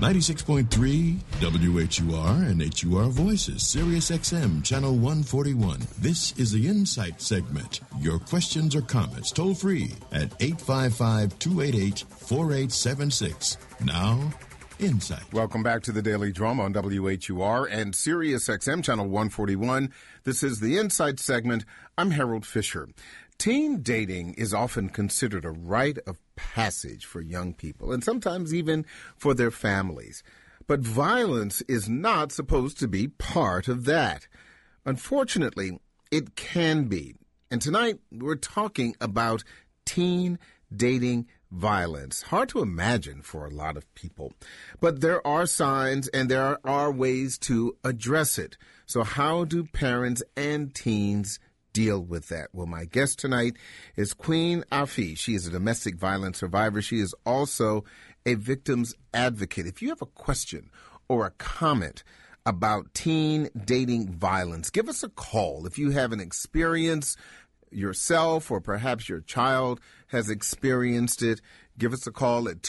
96.3 WHUR and HUR Voices, Sirius XM, Channel 141. This is the Insight segment. Your questions or comments toll free at 855-288-4876. Now, Insight. Welcome back to the Daily Drama on WHUR and Sirius XM, Channel 141. This is the Insight segment. I'm Harold Fisher. Teen dating is often considered a rite of passage for young people and sometimes even for their families. But violence is not supposed to be part of that. Unfortunately, it can be. And tonight, we're talking about teen dating violence. Hard to imagine for a lot of people. But there are signs and there are ways to address it. So how do parents and teens deal with that? Well, my guest tonight is Queen Afi. She is a domestic violence survivor. She is also a victim's advocate. If you have a question or a comment about teen dating violence, give us a call. If you have an experience yourself or perhaps your child has experienced it, give us a call at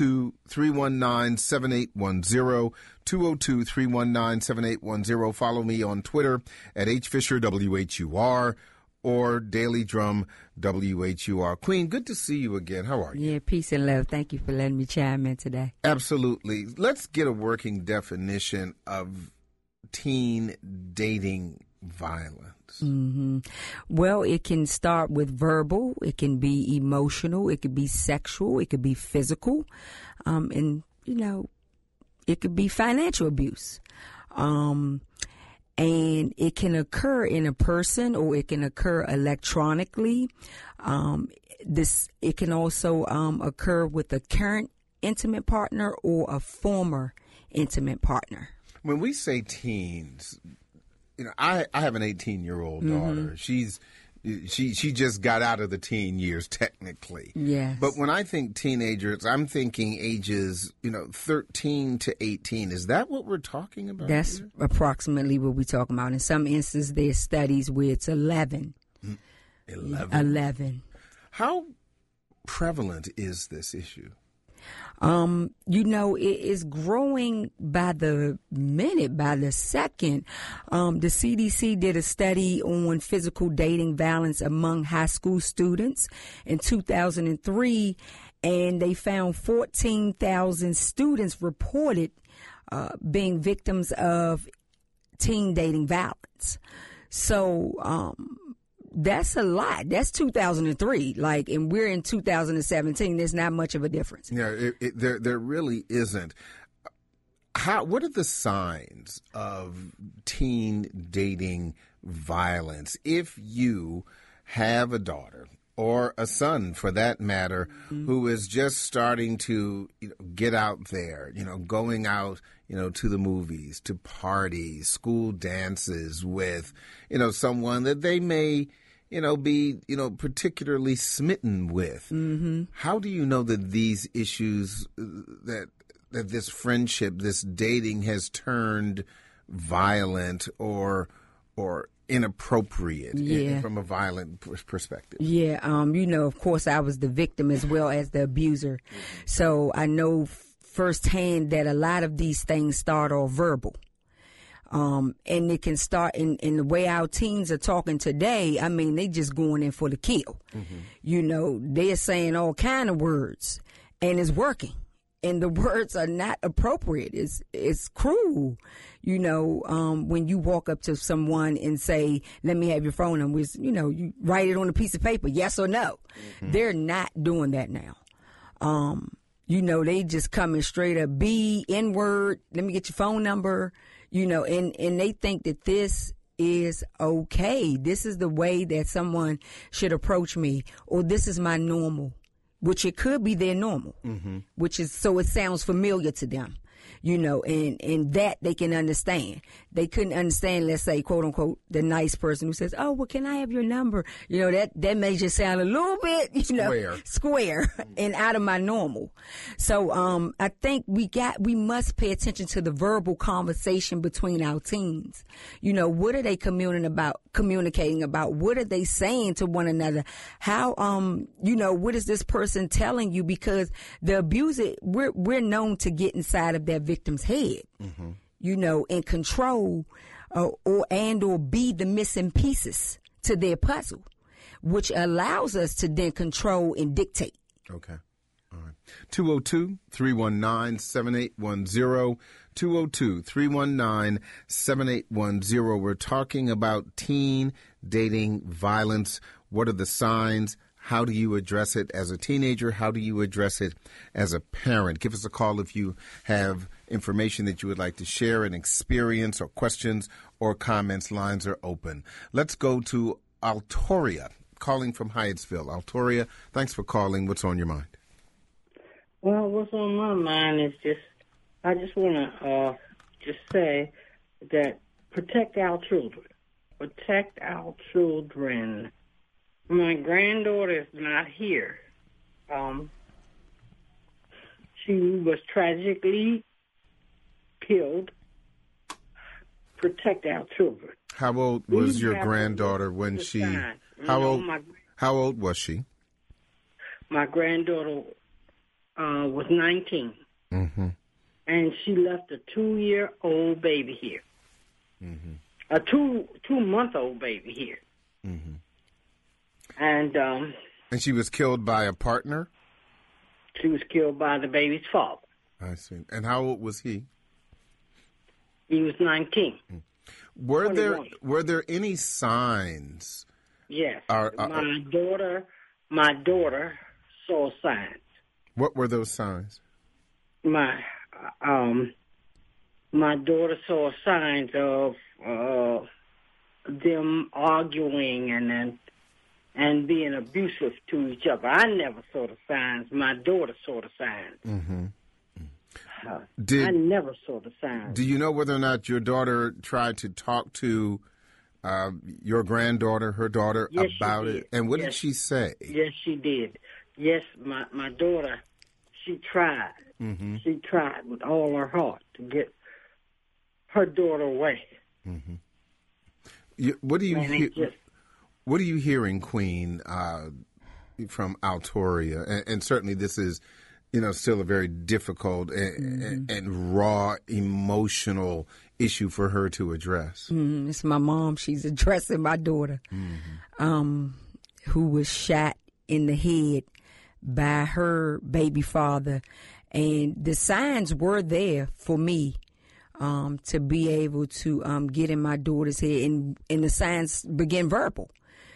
202-319-7810, 202-319-7810. Follow me on Twitter at HFisherWHUR or Daily Drum WHUR. Queen, good to see you again. How are you? Yeah, peace and love. Thank you for letting me chime in today. Absolutely. Let's get a working definition of teen dating violence. Mm-hmm. Well, it can start with verbal, it can be emotional, it could be sexual, it could be physical, and, it could be financial abuse. And it can occur in a person or it can occur electronically. It can also occur with a current intimate partner or a former intimate partner. When we say teens, I have an 18-year-old daughter. She just got out of the teen years, technically. Yes. But when I think teenagers, I'm thinking ages, 13 to 18. Is that what we're talking about? That's here? Approximately what we're talking about. In some instances, there's studies where it's 11. 11. How prevalent is this issue? It is growing by the minute, by the second. The CDC did a study on physical dating violence among high school students in 2003, and they found 14,000 students reported being victims of teen dating violence. So, that's a lot. That's 2003. And we're in 2017. There's not much of a difference. Yeah, there really isn't. What are the signs of teen dating violence? If you have a daughter or a son, for that matter, who is just starting to get out there, going out, to the movies, to parties, school dances with, someone that they may be, particularly smitten with. Mm-hmm. How do you know that these issues, that this friendship, this dating has turned violent or inappropriate from a violent perspective? Yeah. Of course, I was the victim as well as the abuser. So I know firsthand that a lot of these things start off verbal. And it can start in the way our teens are talking today. I mean, they just going in for the kill. Mm-hmm. They're saying all kind of words and it's working. And the words are not appropriate. It's cruel. When you walk up to someone and say, let me have your phone number, you write it on a piece of paper, yes or no. Mm-hmm. They're not doing that now. They just coming straight up, B, N-word, let me get your phone number. And they think that this is okay. This is the way that someone should approach me, or this is my normal, which it could be their normal, mm-hmm. which is, so it sounds familiar to them. and that they can understand. They couldn't understand, let's say, quote unquote, the nice person who says, "Oh, well, can I have your number?" That may just sound a little bit, square and out of my normal. So, I think we must pay attention to the verbal conversation between our teens. What are they communicating about? What are they saying to one another? How, what is this person telling you? Because the abuser, we're known to get inside of that victim's head, and control or be the missing pieces to their puzzle, which allows us to then control and dictate. Okay. All right. 202-319-7810. 202-319-7810. We're talking about teen dating violence. What are the signs? How do you address it as a teenager? How do you address it as a parent? Give us a call if you have information that you would like to share, an experience or questions or comments. Lines are open. Let's go to Altoria, calling from Hyattsville. Altoria, thanks for calling. What's on your mind? Well, what's on my mind is I just want to just say that protect our children. Protect our children. My granddaughter is not here. She was tragically killed. Protect our children. How old was your granddaughter when she? How old was she? My granddaughter was 19, and she left a 2-year-old baby here. A 2-month-old baby here. And she was killed by a partner? She was killed by the baby's father. I see. And how old was he? He was 19. Were there any signs? Yes. My daughter saw signs. What were those signs? My daughter saw signs of them arguing and being abusive to each other. I never saw the signs. My daughter saw the signs. I never saw the signs. Do you know whether or not your daughter tried to talk to your granddaughter, her daughter, about it? And what did she say? Yes, she did. Yes, my daughter, she tried. She tried with all her heart to get her daughter away. What do you hear? What are you hearing, Queen, from Altoria? And certainly this is, still a very difficult and raw emotional issue for her to address. It's my mom. She's addressing my daughter, who was shot in the head by her baby father. And the signs were there for me to be able to get in my daughter's head. And the signs began verbal.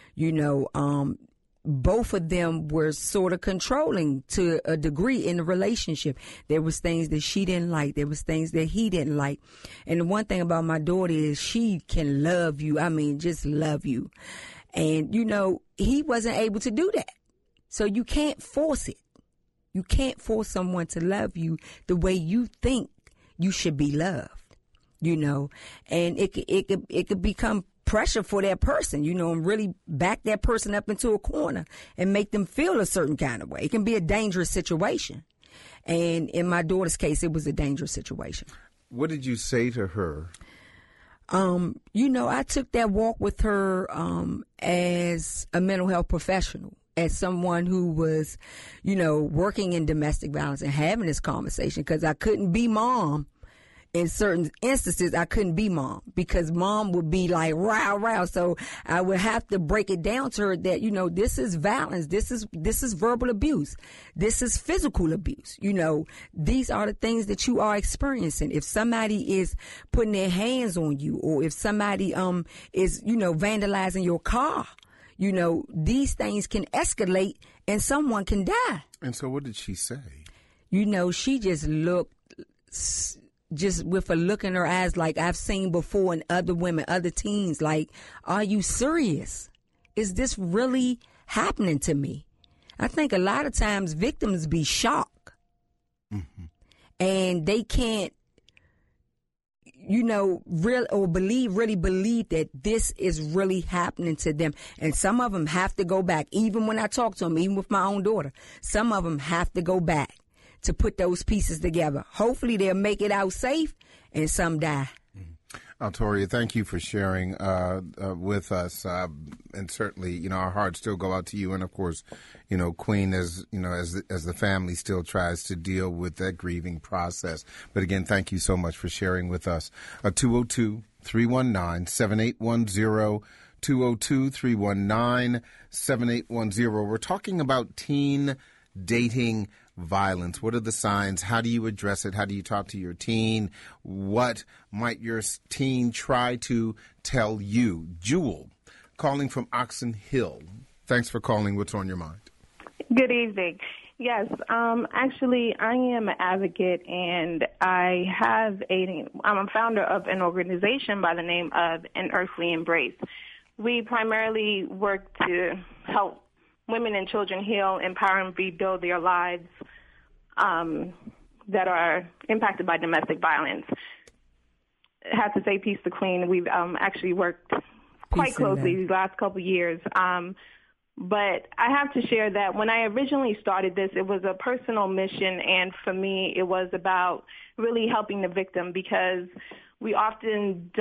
Both of them were sort of controlling to a degree in the relationship. There was things that she didn't like. There was things that he didn't like. And the one thing about my daughter is she can love you. I mean, just love you. And, he wasn't able to do that. So you can't force it. You can't force someone to love you the way you think you should be loved, and it could become pressure for that person, and really back that person up into a corner and make them feel a certain kind of way. It can be a dangerous situation. And in my daughter's case, it was a dangerous situation. What did you say to her? I took that walk with her as a mental health professional, as someone who was, working in domestic violence and having this conversation, because I couldn't be mom. In certain instances, I couldn't be mom because mom would be like, rah. So I would have to break it down to her that, this is violence. This is verbal abuse. This is physical abuse. These are the things that you are experiencing. If somebody is putting their hands on you, or if somebody, is, vandalizing your car, these things can escalate and someone can die. And so what did she say? She just looked just with a look in her eyes like I've seen before in other women, other teens, like, are you serious? Is this really happening to me? I think a lot of times victims be shocked. And they can't really believe that this is really happening to them. And some of them have to go back. Even when I talk to them, even with my own daughter, some of them have to go back to put those pieces together. Hopefully they'll make it out safe, and some die. Toria, thank you for sharing with us, and certainly, our hearts still go out to you, and of course, Queen, as the family still tries to deal with that grieving process. But again, thank you so much for sharing with us. 202-319-7810, 202-319-7810. We're talking about teen dating violence. What are the signs? How do you address it? How do you talk to your teen? What might your teen try to tell you? Jewel, calling from Oxon Hill. Thanks for calling. What's on your mind? Good evening. Yes, actually, I am an advocate, and I'm a founder of an organization by the name of An Earthly Embrace. We primarily work to help women and children heal, empower, and rebuild their lives that are impacted by domestic violence. I have to say peace to Queen. We've actually worked quite closely these last couple of years. But I have to share that when I originally started this, it was a personal mission, and for me, it was about really helping the victim, because we often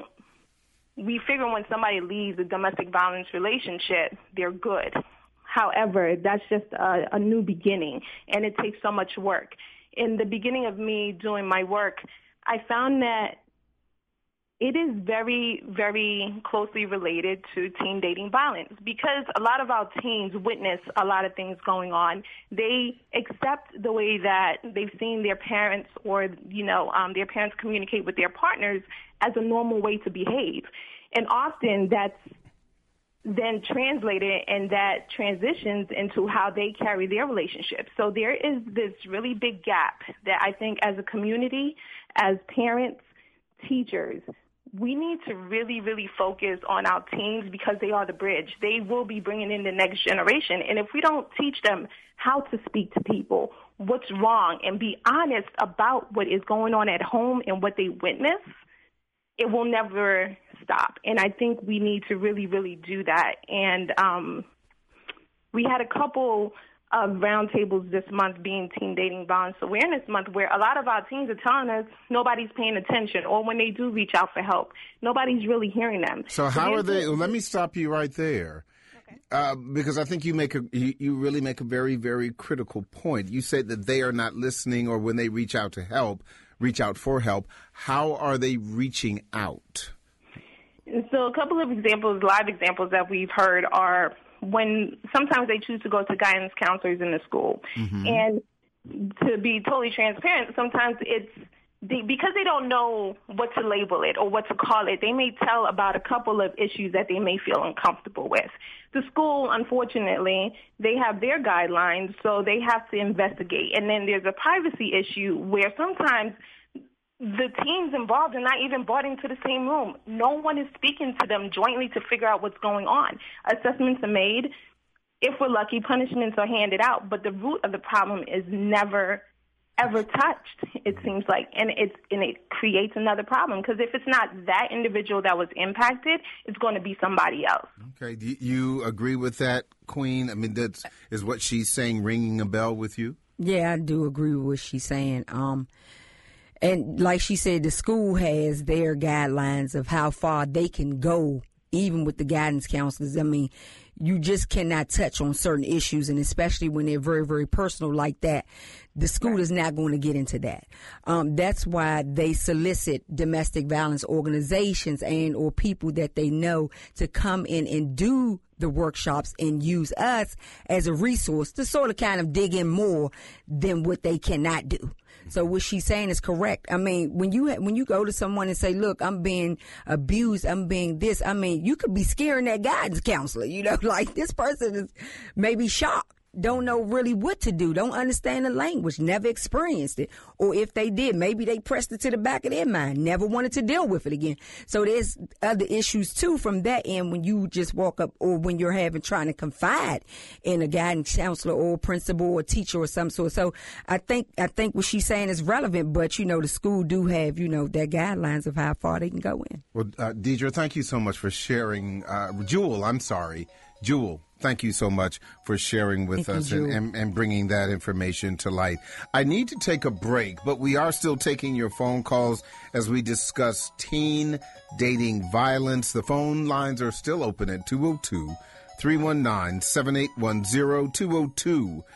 we figure when somebody leaves a domestic violence relationship, they're good. However, that's just a new beginning, and it takes so much work. In the beginning of me doing my work, I found that it is very, very closely related to teen dating violence, because a lot of our teens witness a lot of things going on. They accept the way that they've seen their parents or, their parents communicate with their partners as a normal way to behave. And often that's then translated, and that transitions into how they carry their relationship. So there is this really big gap that I think as a community, as parents, teachers, we need to really, really focus on our teens, because they are the bridge. They will be bringing in the next generation. And if we don't teach them how to speak to people, what's wrong, and be honest about what is going on at home and what they witness, it will never stop. And I think we need to really, really do that. And we had a couple of roundtables this month being Teen Dating Violence Awareness Month, where a lot of our teens are telling us nobody's paying attention, or when they do reach out for help, nobody's really hearing them. So how are they? Let me stop you right there. Okay. Because I think you really make a very, very critical point. You said that they are not listening, or when they reach out for help. How are they reaching out? So a couple of examples, live examples that we've heard are when sometimes they choose to go to guidance counselors in the school. Mm-hmm. And to be totally transparent, sometimes it's because they don't know what to label it or what to call it. They may tell about a couple of issues that they may feel uncomfortable with. The school, unfortunately, they have their guidelines, so they have to investigate. And then there's a privacy issue where sometimes the teens involved are not even brought into the same room. No one is speaking to them jointly to figure out what's going on. Assessments are made. If we're lucky, punishments are handed out, but the root of the problem is never, ever touched, it seems like, and it creates another problem, because if it's not that individual that was impacted, it's going to be somebody else. Okay. Do you agree with that, Queen? I mean, is what she's saying ringing a bell with you? Yeah, I do agree with what she's saying. And like she said, the school has their guidelines of how far they can go, even with the guidance counselors. I mean, you just cannot touch on certain issues, and especially when they're very, very personal like that. The school is not going to get into that. That's why they solicit domestic violence organizations and or people that they know to come in and do the workshops and use us as a resource to sort of kind of dig in more than what they cannot do. So what she's saying is correct. I mean, when you go to someone and say, look, I'm being abused, I'm being this, I mean, you could be scaring that guidance counselor, like this person is maybe shocked don't know really what to do, don't understand the language, never experienced it. Or if they did, maybe they pressed it to the back of their mind, never wanted to deal with it again. So there's other issues too from that end when you just walk up, or when you're trying to confide in a guidance counselor or principal or teacher or some sort. So I think what she's saying is relevant, but the school do have, their guidelines of how far they can go in. Well, Deidre, thank you so much for sharing. Jewel, thank you so much for sharing with us and bringing that information to light. I need to take a break, but we are still taking your phone calls as we discuss teen dating violence. The phone lines are still open at 202-319-7810,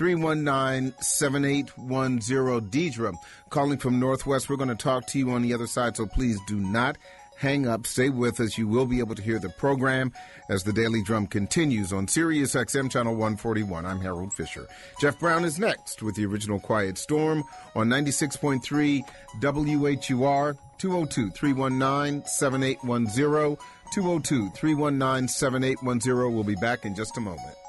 202-319-7810. Deidre, calling from Northwest. We're going to talk to you on the other side, so please do not hang up. Stay with us. You will be able to hear the program as the Daily Drum continues on Sirius XM Channel 141. I'm Harold Fisher. Jeff Brown is next with the original Quiet Storm on 96.3 WHUR, 202-319-7810, 202-319-7810. We'll be back in just a moment.